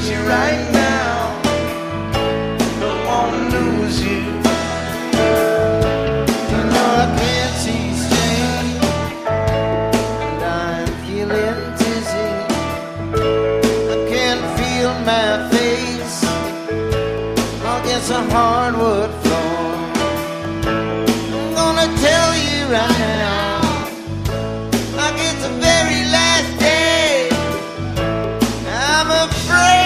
you right now. Don't wanna lose you. You know I can't see straight, and I'm feeling dizzy. I can't feel my face against a hardwood floor. I'm gonna tell you right now,